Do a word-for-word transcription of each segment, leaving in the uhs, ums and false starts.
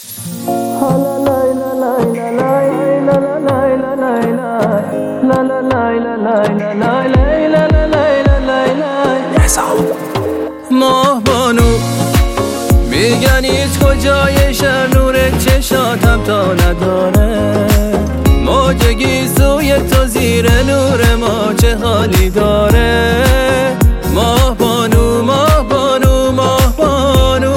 ماه بانو میگن هیچ کجای شهر نور چشاتم تا نداره، موجگی سوی تو زیر نور ما چه حالی داره. ماه بانو ماه بانو ماه بانو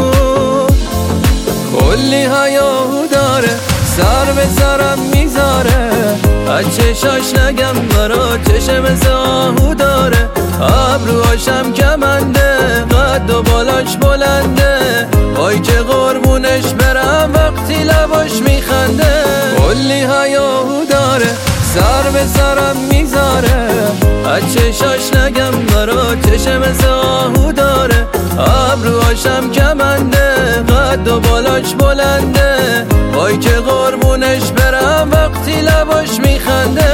کلی هیاهو داره، سر به سرم میذاره، از چشاش نگم برا چشم مثل آهو داره. ابروهاشم کمنده، قد و بالاش بلنده، وای که قربونش برم وقتی لباش میخنده. کلی هیاهو داره، سر به سرم میذاره، از چشاش نگم برا چشم مثل آهو داره. ابروهاشم کمنده، قد و بالاش بلنده، وای که قربونش برم وقتی لباش میخنده.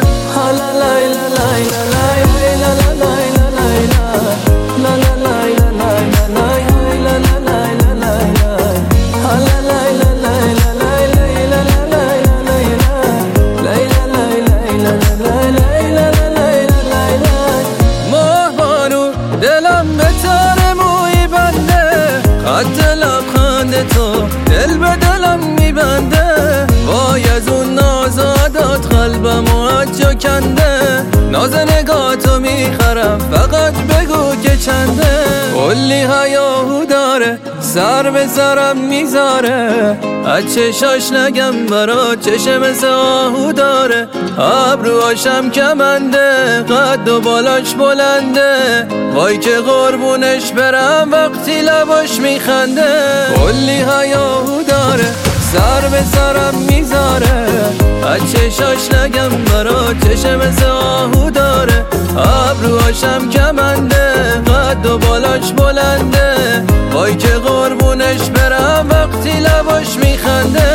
دلم به تار موی بنده، خط لبخند تو دل به دلم میبنده. وای از اون نازادات قلبم و از جا کنده، ناز نگاتو میخرم فقط بگو که چنده. کلی هیاهو داره، سر به سرم میذاره، از چشاش نگم برا چشم مثل آهو داره. ابروهاشم کمنده، قد و بالاش بلنده، وای که قربونش برم وقتی لباش میخنده. کلی هیاهو داره، سر به سرم میذاره، از چشاش نگم برا چشم مثل آهو داره. ابروهاشم کمنده، قد و بالاش بلنده، وای که قربونش برم وقتی لباش میخنده.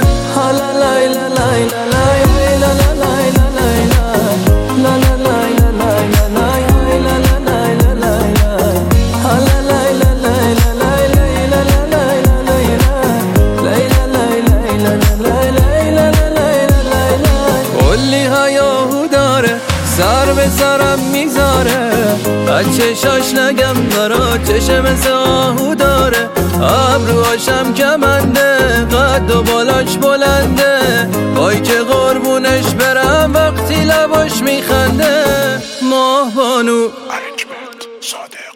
کلی هیاهو داره، سر به سرم میذاره، از چشاش نگم برا چشم مثل آهو داره. ابروهاشم کمنده، قد و بالاش بلنده، وای که قربونش برم وقتی لباش میخنده. ماه بانو صادق